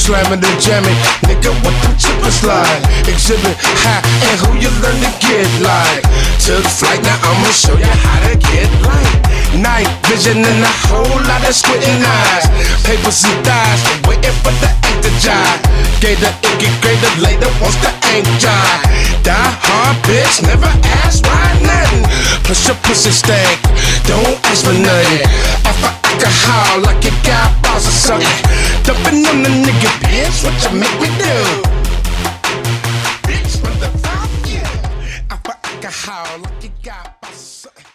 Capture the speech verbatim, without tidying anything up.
slamming and jamming. Nigga, what them chippers like? Exhibit how and who you learn to get like. Took flight, now I'ma show you how to get light. Night vision and a whole lot of squinting eyes. Papers and thighs, waiting for the ink to dry. Gave the icky grader later once the ink dry. Die hard bitch, never ask why nothing. Push your pussy stank, don't ask for nothing. After alcohol like you got balls or something. Dumping on the nigga bitch, what you make me do? Bitch, motherfucker, yeah. After alcohol like you got balls or something.